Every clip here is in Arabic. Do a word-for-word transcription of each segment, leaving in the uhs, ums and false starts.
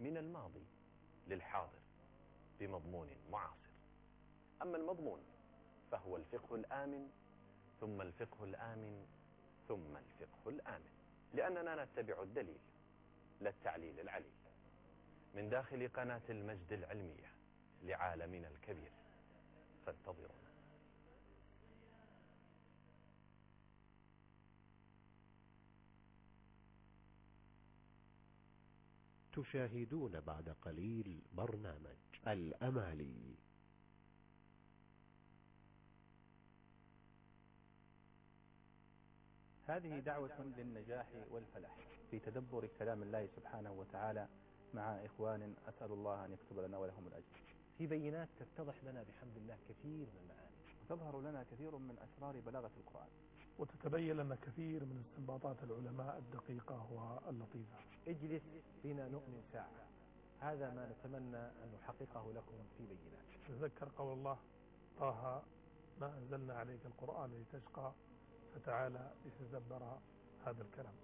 من الماضي للحاضر بمضمون معاصر. أما المضمون فهو الفقه الآمن ثم الفقه الآمن ثم الفقه الآمن، لأننا نتبع الدليل لا التعليل العليل، من داخل قناة المجد العلمية لعالمنا الكبير، فانتظرونا. تشاهدون بعد قليل برنامج الأمالي. هذه دعوة للنجاح والفلاح في تدبر كلام الله سبحانه وتعالى مع إخوان أسأل الله أن يكتب لنا ولهم الأجر. في بينات تتضح لنا بحمد الله كثير من المعاني، وتظهر لنا كثير من أسرار بلاغة القرآن، وتتبين لنا كثير من استنباطات العلماء الدقيقة واللطيفة. اجلس بنا نؤمن ساعة، هذا ما نتمنى أن نحققه لكم في بينات. تذكر قول الله: طه ما أنزلنا عليك القرآن لتشقى، فتعالى لتدبر هذا الكلام.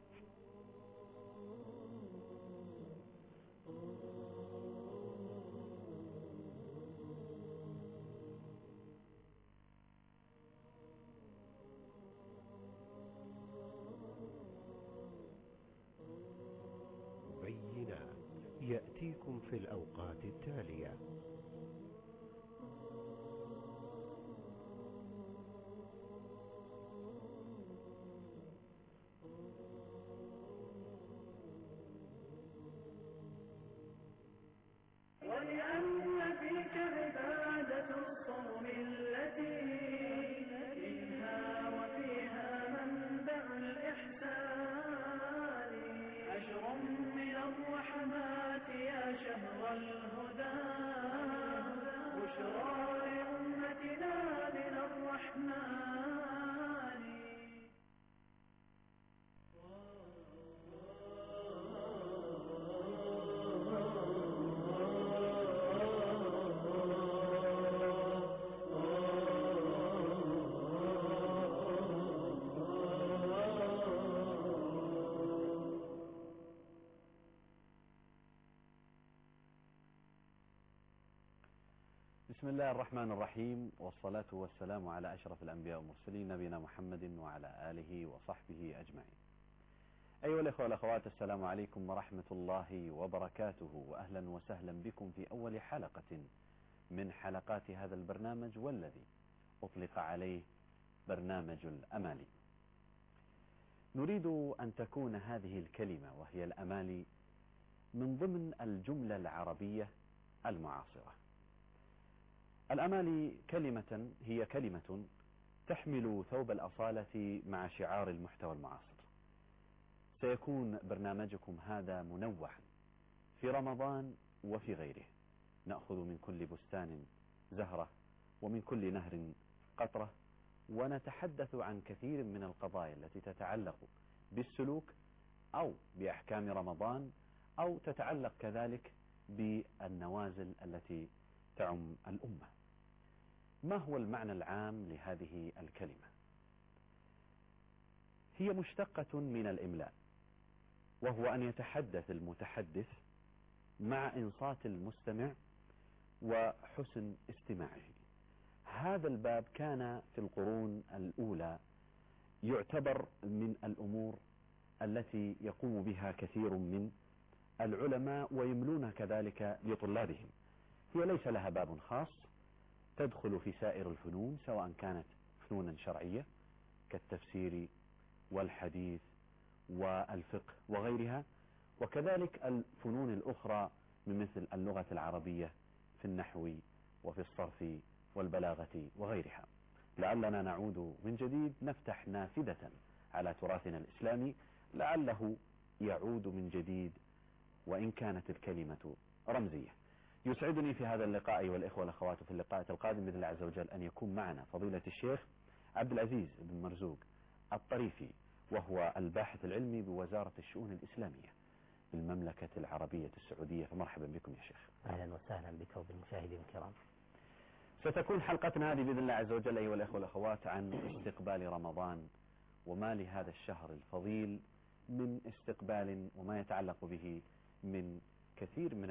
بينات يأتيكم في الأوقات التالية: ولأن فيك عبادة الصوم التي منها وفيها منبع الإحسان، عشر من الرحمات يا شهر الهدى، بشرى لأمتنا من الرحمن. بسم الله الرحمن الرحيم، والصلاة والسلام على أشرف الأنبياء والمرسلين نبينا محمد وعلى آله وصحبه أجمعين. أيها الأخوة والأخوات، السلام عليكم ورحمة الله وبركاته، وأهلا وسهلا بكم في أول حلقة من حلقات هذا البرنامج، والذي أطلق عليه برنامج الأمالي. نريد أن تكون هذه الكلمة وهي الأمالي من ضمن الجملة العربية المعاصرة. الأمالي كلمة هي كلمة تحمل ثوب الأصالة مع شعار المحتوى المعاصر. سيكون برنامجكم هذا منوعا في رمضان وفي غيره، نأخذ من كل بستان زهرة ومن كل نهر قطرة، ونتحدث عن كثير من القضايا التي تتعلق بالسلوك أو بأحكام رمضان، أو تتعلق كذلك بالنوازل التي تعم الأمة. ما هو المعنى العام لهذه الكلمة؟ هي مشتقة من الإملاء، وهو أن يتحدث المتحدث مع إنصات المستمع وحسن استماعه. هذا الباب كان في القرون الأولى يعتبر من الأمور التي يقوم بها كثير من العلماء ويملون كذلك لطلابهم. هي ليس لها باب خاص، تدخل في سائر الفنون، سواء كانت فنونا شرعية كالتفسير والحديث والفقه وغيرها، وكذلك الفنون الأخرى من مثل اللغة العربية في النحو وفي الصرف والبلاغة وغيرها. لعلنا نعود من جديد نفتح نافذة على تراثنا الإسلامي، لعله يعود من جديد وإن كانت الكلمة رمزية. يسعدني في هذا اللقاء أيها الإخوة والأخوات في اللقاء القادم بإذن الله عز وجل أن يكون معنا فضيلة الشيخ عبد العزيز بن مرزوق الطريفي، وهو الباحث العلمي بوزارة الشؤون الإسلامية بالمملكة العربية السعودية. فمرحبا بكم يا شيخ. أهلا وسهلا بك وبالمشاهدين الكرام. ستكون حلقتنا هذه بإذن الله عز وجل أيها الإخوة والأخوات عن استقبال رمضان، وما لهذا الشهر الفضيل من استقبال وما يتعلق به من كثير من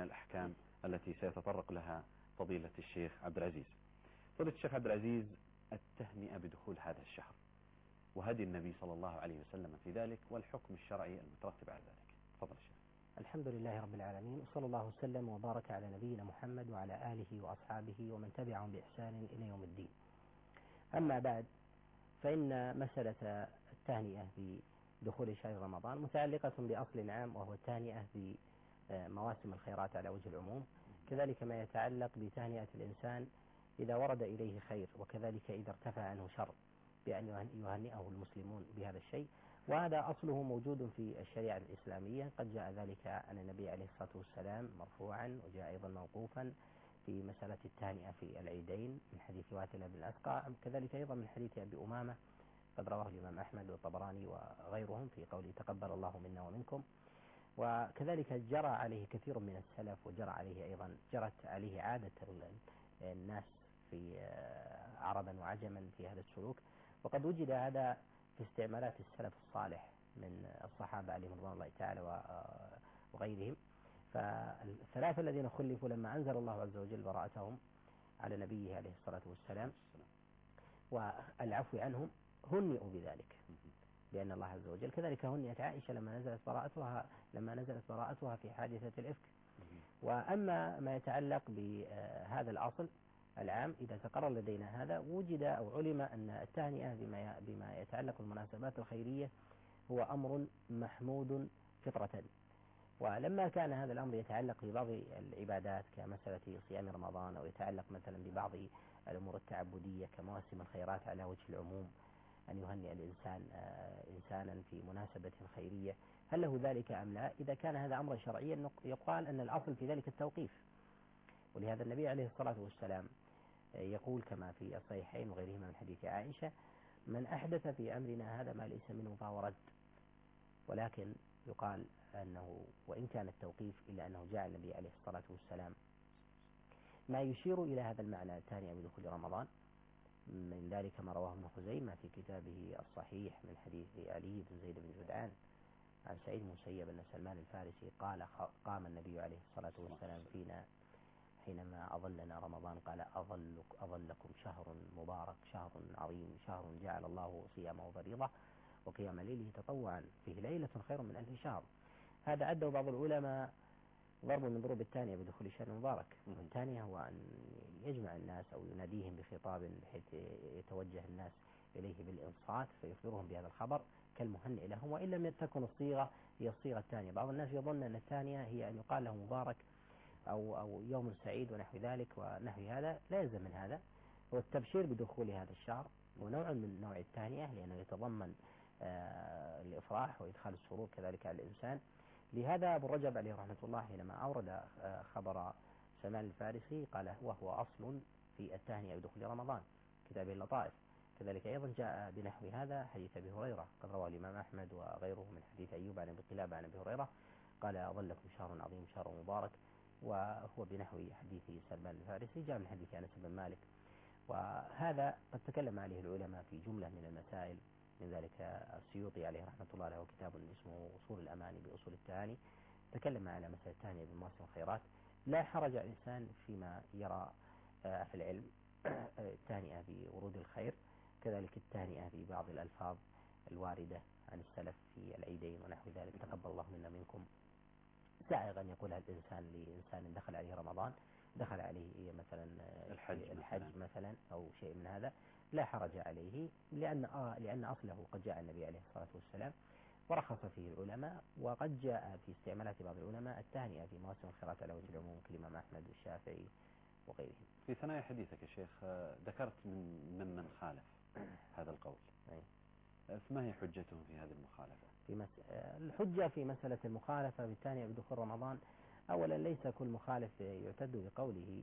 الأحكام التي سيتطرق لها فضيلة الشيخ عبد العزيز. فضيلة الشيخ عبد العزيز، التهنئة بدخول هذا الشهر وهدي النبي صلى الله عليه وسلم في ذلك والحكم الشرعي المترتب على ذلك. تفضل الشيخ. الحمد لله رب العالمين، وصلى الله وسلم وبارك على نبينا محمد وعلى آله وأصحابه ومن تبعهم بإحسان إلى يوم الدين. أما بعد، فإن مسألة التهنئة بدخول شهر رمضان متعلقة بأصل عام، وهو التهنئة بمواسم الخيرات على وجه العموم، كذلك ما يتعلق بتهنئة الإنسان إذا ورد إليه خير، وكذلك إذا ارتفع عنه شر بأن يهنئه المسلمون بهذا الشيء. وهذا أصله موجود في الشريعة الإسلامية، قد جاء ذلك عن النبي عليه الصلاة والسلام مرفوعا، وجاء أيضا موقوفا في مسألة التهنئة في العيدين من حديث واتل بن الأسقع، كذلك أيضا من حديث أبي أمامة قد رواه الإمام أحمد والطبراني وغيرهم في قوله تقبل الله منا ومنكم. وكذلك جرى عليه كثير من السلف، وجرى عليه أيضا جرت عليه عادة الناس في عربا وعجما في هذا السلوك. وقد وجد هذا في استعمالات السلف الصالح من الصحابة عليهم رضوان الله تعالى وغيرهم. فالثلاثة الذين خلفوا لما أنزل الله عز وجل براءتهم على نبيه عليه الصلاة والسلام والعفو عنهم هنئوا بذلك بأن الله عز وجل. كذلك هنئت عائشة لما نزلت براءتها لما نزلت براءتها في حادثة الإفك. وأما ما يتعلق بهذا الأصل العام، إذا تقرر لدينا هذا وجد أو علم أن التهنئة بما بما يتعلق بالمناسبات الخيرية هو أمر محمود فطرة. ولما كان هذا الأمر يتعلق ببعض العبادات كمسألة صيام رمضان، أو يتعلق مثلا ببعض الأمور التعبدية كمواسم الخيرات على وجه العموم، أن يهنئ الإنسان إنسانا في مناسبة خيرية، هل له ذلك أم لا؟ إذا كان هذا أمرا شرعيا يقال أن الأصل في ذلك التوقيف. ولهذا النبي عليه الصلاة والسلام يقول كما في الصحيحين وغيرهما من حديث عائشة: من أحدث في أمرنا هذا ما ليس منه فهو رد. ولكن يقال أنه وإن كان التوقيف إلا أنه جاء النبي عليه الصلاة والسلام ما يشير إلى هذا المعنى الثاني بدخول رمضان. من ذلك ما رواه ابن خزيمة في كتابه الصحيح من حديث علي بن زيد بن جدعان عن سعيد بن مسيب أن سلمان الفارسي قال: قام النبي عليه الصلاة والسلام فينا حينما أظلنا رمضان قال: أظلك أظلكم شهر مبارك، شهر عظيم، شهر جعل الله صيامه فريضة وقيام ليله تطوعا، فيه ليلة خير من ألف شهر. هذا أدى بعض العلماء ضرب من ضروب الثانية بدخول الشهر المبارك. والثانية هو أن يجمع الناس أو يناديهم بخطاب بحيث يتوجه الناس إليه بالإنصات فيخبرهم بهذا الخبر كالمهنئ لهم، وإن لم تكن الصيغة هي الصيغة الثانية. بعض الناس يظن أن الثانية هي أن يقال له مبارك أو أو يوم سعيد ونحو ذلك ونحو هذا. لا يلزم من هذا. هو التبشير بدخول هذا الشهر ونوع من نوع الثانية، لأنه يتضمن آه الإفراح وإدخال السرور كذلك على الإنسان. لهذا أبو رجب عليه رحمة الله حينما أورد آه خبر سلمان الفارسي قال: وهو أصل في التهنئة بدخول رمضان، كتابه اللطائف. كذلك أيضا جاء بنحو هذا حديث أبي هريرة قد رواه الإمام أحمد وغيره من حديث أيوب عن أبي قلابة عن أبي هريرة قال: أظلكم شهر عظيم شهر مبارك، وهو بنحو حديث سلمان الفارسي جاء من حديث أنس بن مالك. وهذا قد تكلم عليه العلماء في جملة من المسائل، من ذلك السيوطي عليه رحمة الله له كتاب اسمه أصول الأماني بأصول التهاني، تكلم على مسألة التهاني بمواسم الخيرات. لا حرج على الإنسان فيما يرى في العلم التهنئة بورود الخير، كذلك التهنئة ببعض الألفاظ الواردة عن السلف في العيدين ونحو ذلك: تقبل الله منا منكم. سائغ أن يقولها الإنسان لإنسان دخل عليه رمضان، دخل عليه مثلا الحج, الحج مثلا. مثلا أو شيء من هذا، لا حرج عليه، لأن آه لأن أصله قد جاء النبي عليه الصلاة والسلام ورخص فيه العلماء. وقد جاء في استعمالات بعض العلماء التهنئة في مواسم الخيرات على وجه العموم كالإمام أحمد والشافعي وغيرهم. في ثنايا حديثك يا شيخ ذكرت من ممن خالف هذا القول، فما هي حجتهم في هذه المخالفة؟ في مس... الحجة في مسألة المخالفة بالتهنئة بدخول رمضان، أولا ليس كل مخالف يعتد بقوله،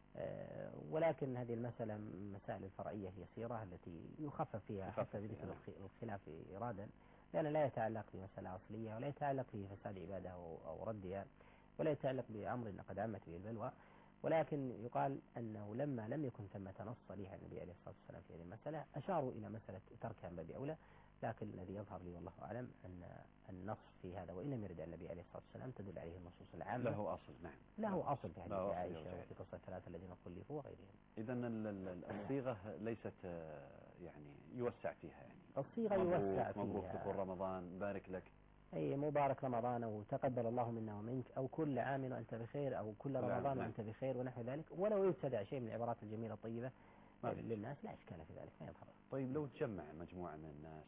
ولكن هذه المسألة مسائل الفرعية يسيرة التي يخفف فيها حتى بذكر الخلاف إرادا، لأن لا يتعلق بمسألة أصلية ولا يتعلق بفساد عبادة أو ردها ولا يتعلق بأمر قد عمت به البلوى. ولكن يقال أنه لما لم يكن ثمة نص صريح النبي عليه الصلاة والسلام في هذه المسألة أشاروا إلى مسألة تركها من باب أولى، لكن الذي يظهر لي والله أعلم أن النص في هذا وإن لم يرد عن النبي عليه الصلاة والسلام تدل عليه النصوص العامة. له أصل. نعم له أصل في حديث له أصل عائشة يرجع. وفي قصة الثلاثة الذين خلفوا وغيرهم. إذا الصيغة ليست آه، يعني يوسع فيها يعني الصيغة مبروك يوسع فيها. مبروك دخول رمضان، بارك لك، أي مبارك رمضان، أو تقبل الله منا ومنك، أو كل عام وأنت بخير، أو كل رمضان نعم. وأنت بخير ونحو ذلك، ولو يبتدع شيء من العبارات الجميلة الطيبة ما في. للناس لا إشكال في ذلك، ما يظهر. طيب لو تجمع مجموعة من الناس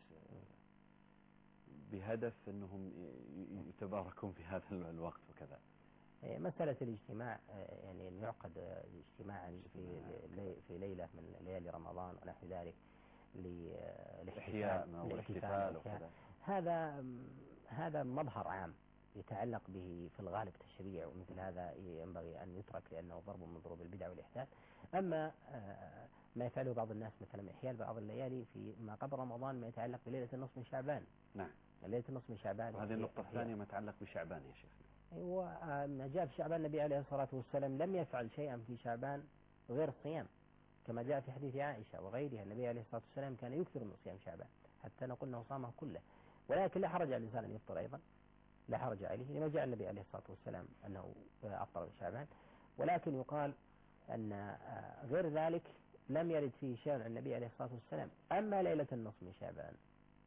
بهدف أنهم يتباركون في هذا الوقت وكذا، مسألة الاجتماع يعني أن يعقد اجتماعا في في ليلة من ليالي رمضان ونحو ذلك للاحتفال والاحتفال وكذا، هذا هذا مظهر عام يتعلق به في الغالب تشريع، ومثل هذا ينبغي أن يترك لأنه ضرب من ضروب البدع والإحداث. أما ما يفعله بعض الناس مثلا إحياء بعض الليالي في ما قبل رمضان ما يتعلق بليلة النصف من شعبان. نعم ليلة النصف من شعبان. وهذه النقطة الثانية ما يتعلق بشعبان يا شيخ. وما جاء في شعبان النبي عليه الصلاة والسلام لم يفعل شيئا في شعبان غير الصيام، كما جاء في حديث عائشة وغيرها. النبي عليه الصلاة والسلام كان يكثر من صيام شعبان حتى نقول أنه صامه كله، ولكن لا حرج على الإنسان أن يفطر أيضا، لا حرج عليه لما جاء النبي عليه الصلاة والسلام أنه أفطر في شعبان. ولكن يقال أن غير ذلك لم يرد فيه شيء عن النبي عليه الصلاة والسلام. أما ليلة النصف من شعبان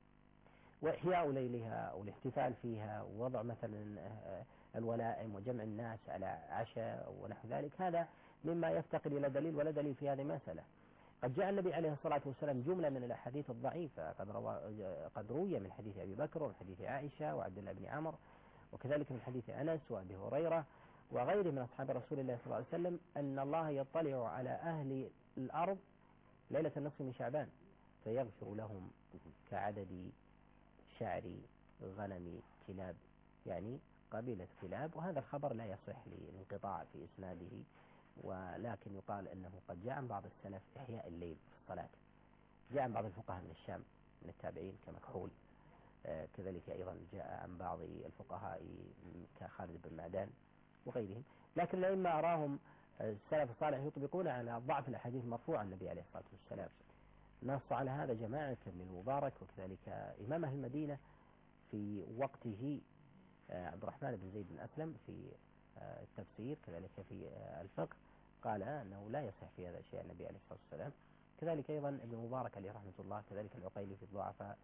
وإحياء ليلها والاحتفال فيها ووضع مثلا الولائم وجمع الناس على عشاء ونحو ذلك، هذا مما يفتقر إلى دليل ولا دليل في هذه المسألة. قد جاء النبي عليه الصلاة والسلام جملة من الأحاديث الضعيفة قد, قد روي من حديث أبي بكر ومن حديث عائشة وعبد الله بن عمر، وكذلك من حديث أنس وأبي هريرة وغيره من أصحاب رسول الله صلى الله عليه وسلم أن الله يطلع على أهل الأرض ليلة النصف من شعبان فيغفر لهم كعدد شعر غنم كلاب، يعني قبيلة كلاب. وهذا الخبر لا يصح للانقطاع في إسناده، ولكن يقال أنه قد جاء عن بعض السلف إحياء الليل في الصلاة. جاء عن بعض الفقهاء من الشام من التابعين كمكحول، آه كذلك أيضا جاء عن بعض الفقهاء كخالد بن معدان وغيرهم. لكن الأئمة أراهم السلف الصالح يطبقون على ضعف الأحاديث المرفوعة عن النبي عليه الصلاة والسلام. نص على هذا جماعة من المبارك وكذلك إمام أهل المدينة في وقته عبد الرحمن بن زيد بن أسلم في التفسير، كذلك في الفقه، قال أنه لا يصح في هذا الشيء النبي عليه الصلاة والسلام. كذلك أيضا ابن مبارك عليه رحمة الله، كذلك العقيلي في الضعفاء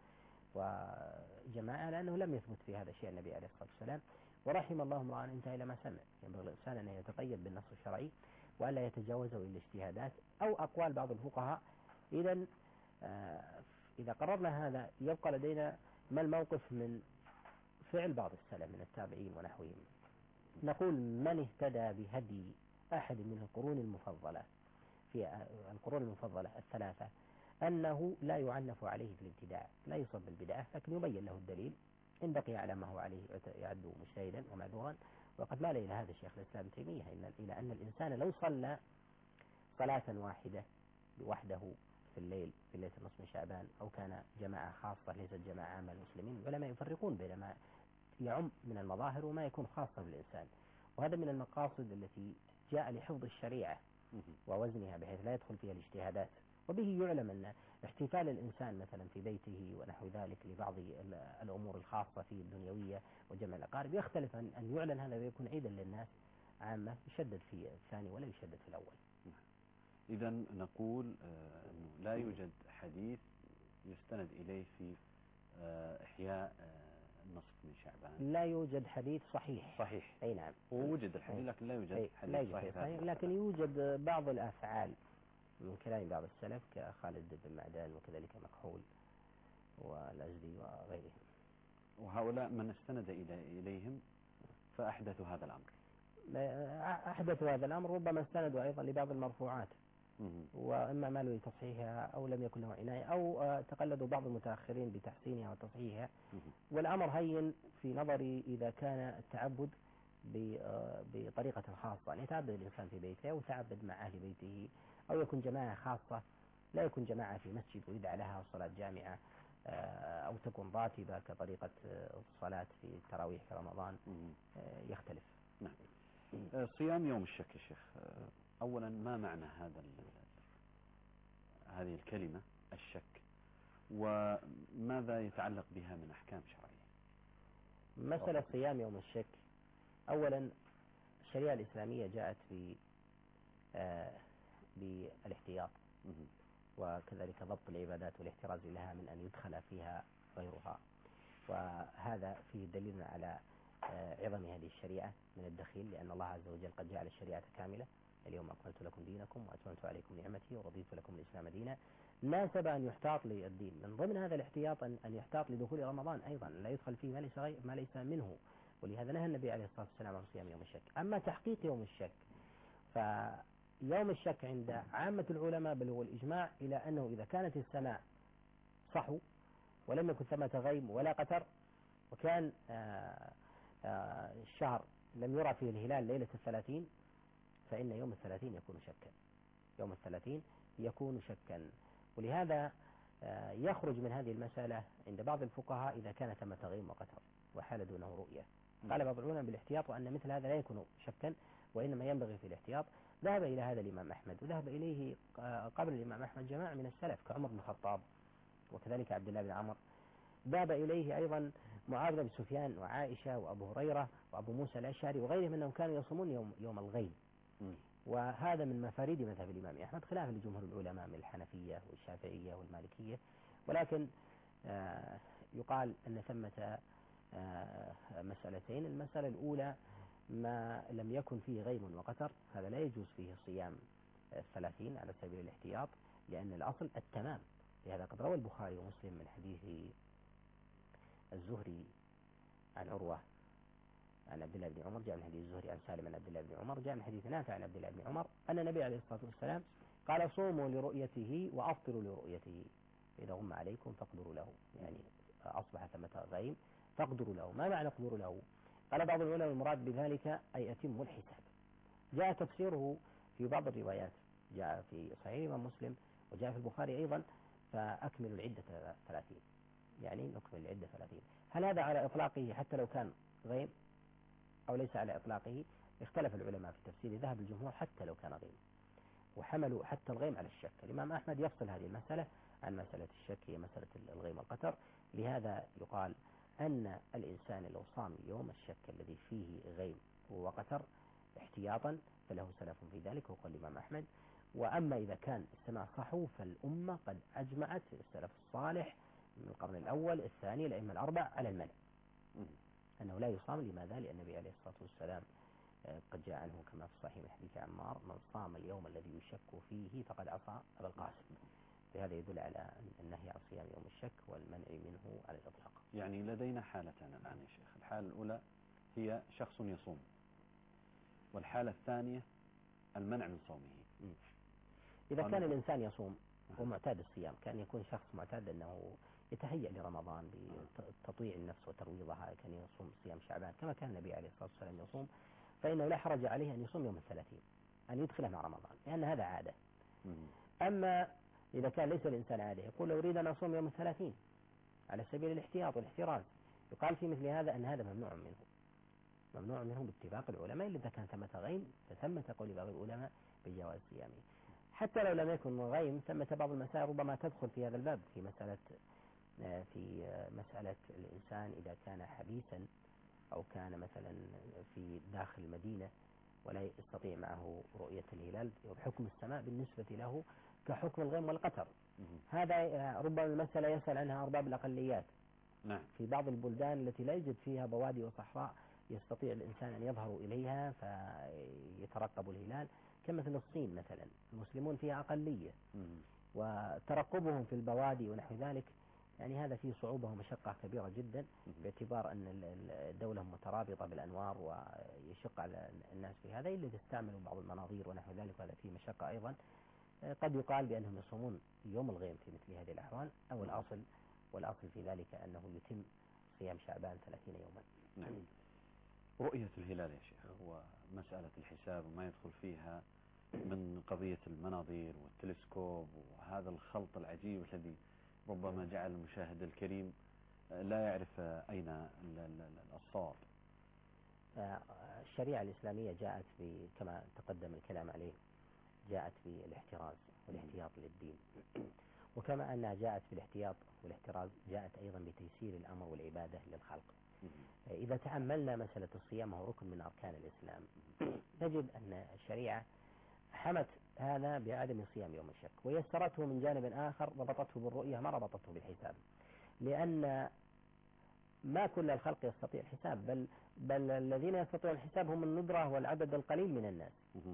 وجماعة، لأنه لم يثبت في هذا الشيء النبي عليه الصلاة والسلام. ورحم الله امرأ انتهى إلى ما سمع. ينبغي الإنسان أن يتقيد بالنص الشرعي وألا يتجاوزه إلى الاجتهادات أو أقوال بعض الفقهاء. إذا إذا قررنا هذا يبقى لدينا ما الموقف من فعل بعض السلف من التابعين ونحوهم. نقول من اهتدى بهدي أحد من القرون المفضلة في القرون المفضلة الثلاثة أنه لا يعنف عليه في الابتداع، لا يصب بالبدعة، لكن يبين له الدليل إن بقي على ما هو عليه يعد مجتهدا ومعذورا. وقد مال إلى هذا الشيخ الإسلام ابن تيمية إلى أن الإنسان لو صلى صلاة واحدة وحده في الليل في ليلة النصف من شعبان أو كان جماعة خاصة ليست جماعة عامة المسلمين، العلماء يفرقون بين ما يعم من المظاهر وما يكون خاصة بالإنسان. وهذا من المقاصد التي جاء لحفظ الشريعة ووزنها بحيث لا يدخل فيها الاجتهادات. وبه يعلم أن احتفال الإنسان مثلا في بيته ونحو ذلك لبعض الأمور الخاصة في الدنيوية وجمع الأقارب يختلف عن أن يعلن هذا ويكون عيدا للناس عامة، يشدد في الثاني ولا يشدد في الأول. إذا نقول أنه لا يوجد حديث يستند إليه في إحياء النصف من شعبان. لا يوجد حديث صحيح. صحيح. أي نعم. ووجد الحديث لكن لا يوجد حديث, لا صحيح, صحيح. لكن يوجد بعض الأفعال من كلام بعض السلف كخالد بن معدان وكذلك مكحول والأزدي وغيرهم. وهؤلاء من استند إليهم فأحدثوا هذا الأمر. أحدثوا هذا الأمر، ربما استندوا أيضا لبعض المرفوعات وإما مالوا لتصحيحها أو لم يكن له عناية أو تقلدوا بعض المتأخرين بتحسينها وتصحيحها. والأمر هين في نظري إذا كان التعبد بطريقة خاصة، أن يتعبد الإنسان في بيته أو يتعبد مع أهل بيته أو يكون جماعة خاصة، لا يكون جماعة في مسجد ويدعى لها صلاة جامعة أو تكون راتبة كطريقة الصلاة في التراويح في رمضان، يختلف. نعم. صيام يوم الشك يا شيخ، أولا ما معنى هذا هذه الكلمة الشك، وماذا يتعلق بها من أحكام شرعية؟ مسألة صيام يوم الشك، أولا الشريعة الإسلامية جاءت ب آه بالاحتياط وكذلك ضبط العبادات والاحتراز لها من أن يدخل فيها غيرها، وهذا فيه دليل على آه عظم هذه الشريعة من الدخيل، لأن الله عز وجل قد جعل الشريعة كاملة، اليوم أكملت لكم دينكم وأتممت عليكم نعمتي ورضيت لكم الإسلام دينا. ناسب أن يحتاط للدين، من ضمن هذا الاحتياط أن يحتاط لدخول رمضان أيضا، لا يدخل فيه ما ليس, غير ما ليس منه، ولهذا نهى النبي عليه الصلاة والسلام عن صيام يوم الشك. أما تحقيق يوم الشك، فيوم الشك عند عامة العلماء بل هو الإجماع إلى أنه إذا كانت السماء صحو ولم يكن ثمة غيم ولا قتر، وكان آآ آآ الشهر لم يرى فيه الهلال ليلة الثلاثين، فإن يوم الثلاثين يكون شكا، يوم الثلاثين يكون شكا. ولهذا يخرج من هذه المسألة عند بعض الفقهاء إذا كان ثمة غيم وقتر وحال دونه رؤية، قال بعض العلماء بالاحتياط، وأن مثل هذا لا يكون شكا وإنما ينبغي في الاحتياط. ذهب إلى هذا الإمام أحمد، وذهب إليه قبل الإمام أحمد جماعة من السلف كعمر بن الخطاب وكذلك عبد الله بن عمر، ذهب إليه أيضا معاذ بن سفيان وعائشة وأبو هريرة وأبو موسى الأشعري وغيرهم منهم كانوا يصومون يوم, يوم الغيم. وهذا من مفاريد مذهب الإمام أحمد خلافا لجمهور العلماء من الحنفية والشافعية والمالكية، ولكن آه يقال أن ثمة آه مسألتين. المسألة الأولى ما لم يكن فيه غيم وقتر، هذا لا يجوز فيه صيام الثلاثين على سبيل الاحتياط، لأن الأصل التمام. لهذا قد روى البخاري ومسلم من حديث الزهري عن عروة عن عبد الله بن عمر، جاء من حديث الزهري عن سالم عن عبد الله بن عمر، جاء من حديث نافع عن عبد الله بن عمر أن النبي عليه الصلاة والسلام قال صوموا لرؤيته وأفطروا لرؤيته، إذا غم عليكم فاقدروا له، يعني أصبح ثمة غيم فاقدروا له. ما معنى اقدروا له؟ قال بعض العلماء المراد بذلك أي أتموا الحساب. جاء تفسيره في بعض الروايات، جاء في صحيح الإمام مسلم وجاء في البخاري أيضا، فأكملوا العدة ثلاثين، يعني نكمل العدة ثلاثين. هل هذا على إطلاقه حتى لو كان غيم أو ليس على إطلاقه؟ اختلف العلماء في تفسير، ذهب الجمهور حتى لو كان غيم، وحملوا حتى الغيم على الشك. الإمام أحمد يفصل هذه المسألة عن مسألة الشك، هي مسألة الغيم والقتر. لهذا يقال أن الإنسان لو صام يوم الشك الذي فيه غيم وقتر احتياطا فله سلف في ذلك، وقال الإمام أحمد. وأما إذا كان السماء صحو فالأمة قد أجمعت، السلف الصالح من القرن الأول الثاني الأئمة الأربع، على المنع أنه لا يصام. لماذا؟ لأن النبي عليه الصلاة والسلام قد جاء عنه كما في الصحيح من حديث عمار: من صام اليوم الذي يشك فيه فقد عصى أبا القاسم. فهذا يدل على النهي عن صيام يوم الشك والمنع منه على الإطلاق. يعني لدينا حالتان الآن يا شيخ، الحالة الأولى هي شخص يصوم، والحالة الثانية المنع من صومه. إذا كان الإنسان يصوم ومعتاد الصيام، كان يكون شخص معتاد أنه يتهيأ لرمضان بتطويع النفس وترويضها، كان يصوم صيام شعبان كما كان النبي عليه الصلاة والسلام يصوم، فإنه لا حرج عليه أن يصوم يوم الثلاثين، أن يدخله مع رمضان، لأن هذا عادة. أما إذا كان ليس الإنسان عادة، يقول لو أريد أن أصوم يوم الثلاثين على سبيل الاحتياط والاحتراز، يقال في مثل هذا أن هذا ممنوع منه، ممنوع منه باتفاق العلماء، إلا إذا كان ثمة غيم فثمة قول بعض العلماء بجواز صيامه. حتى لو لم يكن غيم، ثمة بعض المسائل ربما تدخل في هذا الباب، في مسألة في مسألة الإنسان إذا كان حبيسا أو كان مثلا في داخل المدينة ولا يستطيع معه رؤية الهلال، حكم السماء بالنسبة له كحكم الغيم والقتر. هذا ربما المسألة يسأل عنها أرباب الأقليات. نعم. في بعض البلدان التي لا يوجد فيها بوادي وصحراء يستطيع الإنسان أن يظهر إليها فيترقب الهلال، كمثل الصين مثلا، المسلمون فيها أقلية، وترقبهم في البوادي ونحو ذلك يعني هذا فيه صعوبة ومشقة كبيرة جدا، باعتبار أن الدولة مترابطة بالأنوار ويشق على الناس في هذا، إلا تستعملوا بعض المناظير ونحو ذلك، وهذا فيه مشقة أيضا. قد يقال بأنهم يصومون يوم الغيم في مثل هذه الأحوال، أو الأصل والأصل في ذلك أنه يتم صيام شعبان ثلاثين يوما. نعم. رؤية الهلال يا شيخ ومسألة الحساب وما يدخل فيها من قضية المناظير والتلسكوب وهذا الخلط العجيب الذي ربما جعل المشاهد الكريم لا يعرف أين الصواب. الشريعة الإسلامية جاءت كما تقدم الكلام عليه، جاءت بالاحتراز والاحتياط للدين، وكما أنها جاءت في الاحتياط والاحتراز جاءت أيضا بتيسير الأمر والعبادة للخلق. إذا تأملنا مسألة الصيام وهو ركن من أركان الإسلام نجد أن الشريعة حمت هذا بعدم صيام يوم الشك، ويسرته من جانب آخر ربطته بالرؤية ما ربطته بالحساب، لأن ما كل الخلق يستطيع الحساب، بل بل الذين يستطيعون الحساب هم الندرة والعدد القليل من الناس،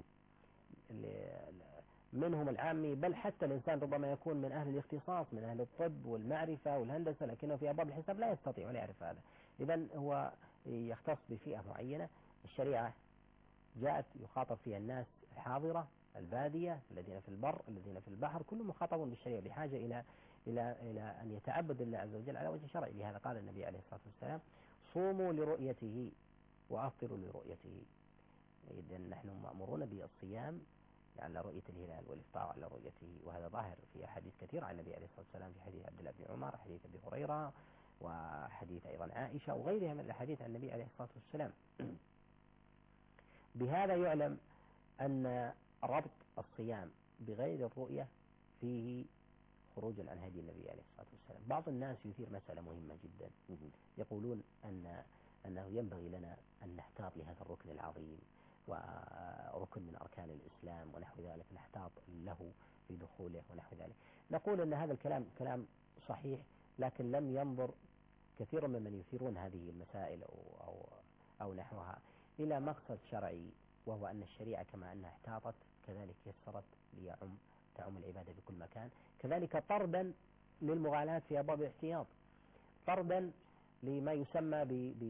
منهم العامي، بل حتى الإنسان ربما يكون من أهل الاختصاص من أهل الطب والمعرفة والهندسة، لكنه في أبواب الحساب لا يستطيع ولا يعرف هذا. إذن هو يختص بفئة معينة. الشريعة جاءت يخاطب فيها الناس الحاضرة البادية، الذين في البر الذين في البحر، كلهم مخاطبون بالشريعة بحاجة إلى إلى إلى أن يتعبد الله عز وجل على وجه شرعي. لهذا قال النبي عليه الصلاة والسلام: صوموا لرؤيته وأفطروا لرؤيته. إذن نحن مأمورون بالصيام على رؤية الهلال والإفطار على رؤيته، وهذا ظاهر في أحاديث كثيرة عن النبي عليه الصلاة والسلام، في حديث عبد الله بن عمر، حديث أبي هريرة، وحديث أيضا عائشة وغيرها من الأحاديث عن النبي عليه الصلاة والسلام. بهذا يعلم أن ربط الصيام بغير الرؤية فيه خروج عن هدي النبي عليه الصلاة والسلام. بعض الناس يثير مسألة مهمة جدا، يقولون أن أنه ينبغي لنا أن نحتاط لهذا الركن العظيم وركن من أركان الإسلام ونحو ذلك، نحتاط له في دخوله ونحو ذلك. نقول أن هذا الكلام كلام صحيح، لكن لم ينظر كثير ممن يثيرون هذه المسائل أو, أو, أو نحوها إلى مقصد شرعي، وهو أن الشريعة كما أنها احتاطت كذلك يسرت ليعم تعم العبادة بكل مكان، كذلك طردا للمغالاة في أبواب الاحتياط، طردا لما يسمى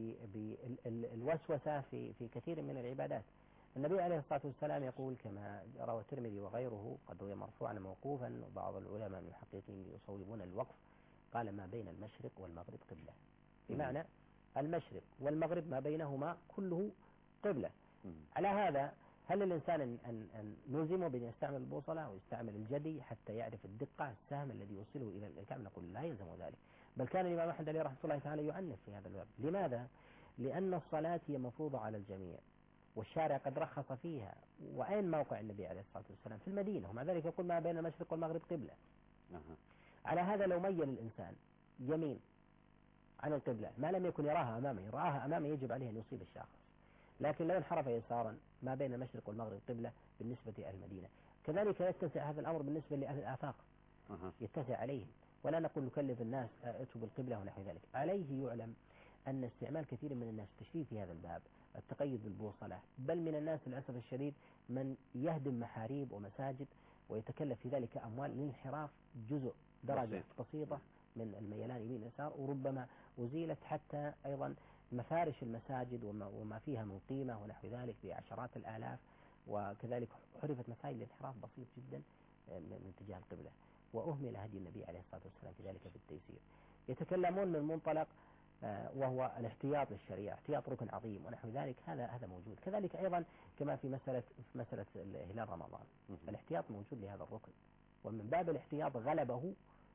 بالوسوسة في في كثير من العبادات. النبي عليه الصلاة والسلام يقول كما روى الترمذي وغيره، قد روي مرفوعا موقوفا، وبعض العلماء المحققين يصوبون الوقف، قال: ما بين المشرق والمغرب قبلة، بمعنى المشرق والمغرب ما بينهما كله قبلة. على هذا هل الإنسان أن, أن نلزمه بأن يستعمل البوصلة ويستعمل الجدي حتى يعرف الدقة السهم الذي يوصله إلى الكعبة؟ نقول لا يلزم ذلك، بل كان الإمام أحمد عليه رحمة الله تعالى يعنف في هذا الباب. لماذا؟ لأن الصلاة هي مفروضة على الجميع، والشارع قد رخص فيها. وأين موقع النبي عليه الصلاة والسلام؟ في المدينة، ومع ذلك يقول ما بين المشرق والمغرب قبلة. على هذا لو ميل الإنسان يمين عن القبلة ما لم يكن يراها أمامه، رآها أمامه يجب عليه أن يصيب الشخص، لكن لو انحرف يسارا ما بين المشرق والمغرب قبلة بالنسبة لأهل المدينة. كذلك يتسع هذا الأمر بالنسبة لأهل الآفاق، يتسع عليهم، ولا نقول نكلف الناس اتوا بالقبلة ونحو ذلك. عليه يعلم أن استعمال كثير من الناس التشريف في هذا الباب، التقيد بالبوصلة، بل من الناس للأسف الشديد من يهدم محاريب ومساجد ويتكلف في ذلك أموال للانحراف جزء درجة بسيطة من الميلان يمين يسار، وربما أزيلت حتى أيضا مفارش المساجد وما, وما فيها من قيمة ونحو ذلك بعشرات الآلاف، وكذلك حرفت مسائل الانحراف بسيط جدا من اتجاه القبلة، وأهمل هدي النبي عليه الصلاة والسلام في ذلك بالتيسير. يتكلمون من منطلق وهو الاحتياط للشريعة، احتياط ركن عظيم ونحو ذلك، هذا هذا موجود. كذلك أيضا كما في مسألة في مسألة هلال رمضان، الاحتياط موجود لهذا الركن، ومن باب الاحتياط غلبه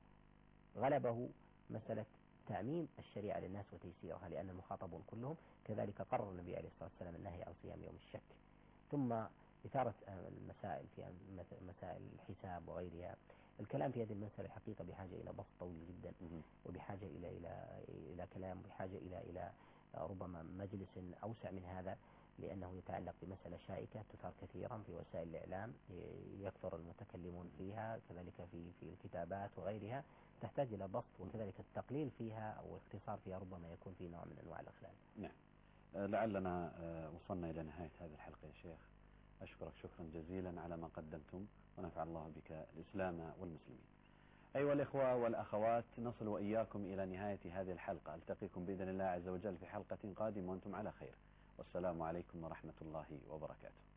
غلبه مسألة تعميم الشريعة للناس وتيسيرها، لأن المخاطبون كلهم. كذلك قرر النبي عليه الصلاة والسلام النهي عن صيام يوم الشك. ثم إثارة المسائل في مسائل الحساب وغيرها، الكلام في هذه المسألة حقيقة بحاجة إلى بسط طويل جدا، وبحاجة إلى إلى إلى كلام، وبحاجة إلى إلى ربما مجلس أوسع من هذا، لأنه يتعلق بمسألة شائكة تثار كثيرا في وسائل الإعلام، يكثر المتكلمون فيها، كذلك في في الكتابات وغيرها، تحتاج إلى بسط، وكذلك التقليل فيها أو الاختصار فيها ربما يكون في نوع من أنواع الإخلال. نعم. لعلنا وصلنا إلى نهاية هذه الحلقة يا شيخ، أشكرك شكرا جزيلا على ما قدمتم، ونفع الله بك الإسلام والمسلمين. أيها الإخوة والأخوات، نصل وإياكم إلى نهاية هذه الحلقة، ألتقيكم بإذن الله عز وجل في حلقة قادمة وأنتم على خير، والسلام عليكم ورحمة الله وبركاته.